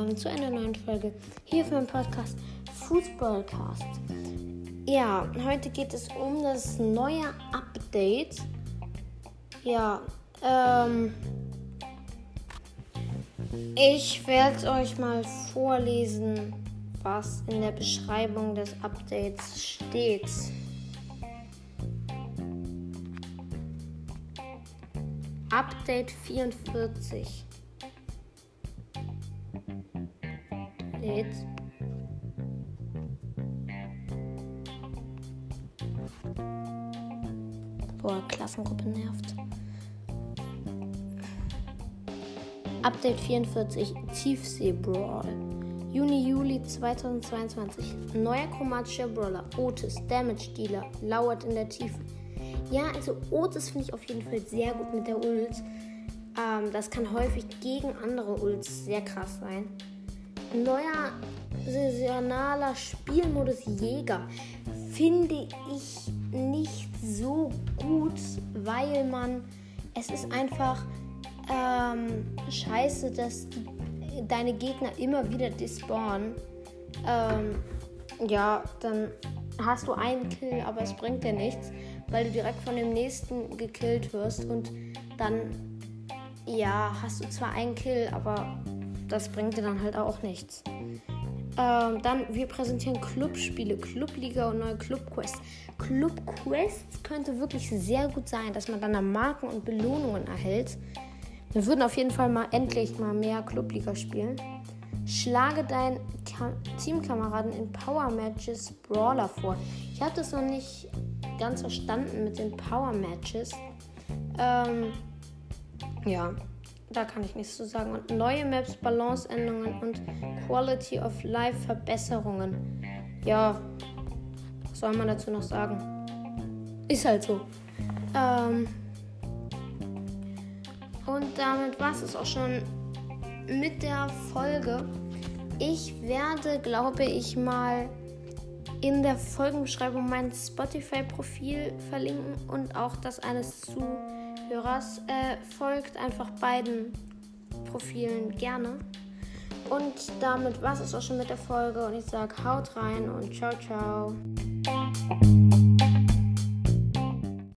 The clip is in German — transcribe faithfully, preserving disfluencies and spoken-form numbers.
Morgen zu einer neuen Folge hier für den Podcast Fußballcast. Ja, heute geht es um das neue Update. Ja, ähm, ich werde euch mal vorlesen, was in der Beschreibung des Updates steht. Update vierundvierzig. Lädt. Boah, Klassengruppe nervt. Update vierundvierzig, Tiefsee-Brawl. Juni, Juli zweitausendzweiundzwanzig. Neuer chromatischer Brawler, Otis, Damage-Dealer, lauert in der Tiefe. Ja, also Otis finde ich auf jeden Fall sehr gut mit der Ult. Ähm, das kann häufig gegen andere Ults sehr krass sein. Neuer saisonaler Spielmodus Jäger finde ich nicht so gut, weil man, es ist einfach ähm, scheiße, dass die, deine Gegner immer wieder despawnen. Ähm, ja, dann hast du einen Kill, aber es bringt dir nichts, weil du direkt von dem nächsten gekillt wirst und dann, ja, hast du zwar einen Kill, aber das bringt dir dann halt auch nichts. Ähm, dann, wir präsentieren Clubspiele, Clubliga und neue Clubquests. Clubquests könnte wirklich sehr gut sein, dass man dann da Marken und Belohnungen erhält. Wir würden auf jeden Fall mal endlich mal mehr Clubliga spielen. Schlage deinen Ka- Teamkameraden in Power Matches Brawler vor. Ich habe das noch nicht ganz verstanden mit den Power Matches. Ähm, ja. Da kann ich nichts zu sagen. Und neue Maps, Balanceänderungen und Quality of Life Verbesserungen. Ja, was soll man dazu noch sagen? Ist halt so. Ähm und damit war es auch schon mit der Folge. Ich werde, glaube ich, mal in der Folgenbeschreibung mein Spotify-Profil verlinken und auch das eines Zuhörers. Äh, folgt einfach beiden Profilen gerne. Und damit war es auch schon mit der Folge und ich sage haut rein und ciao, ciao.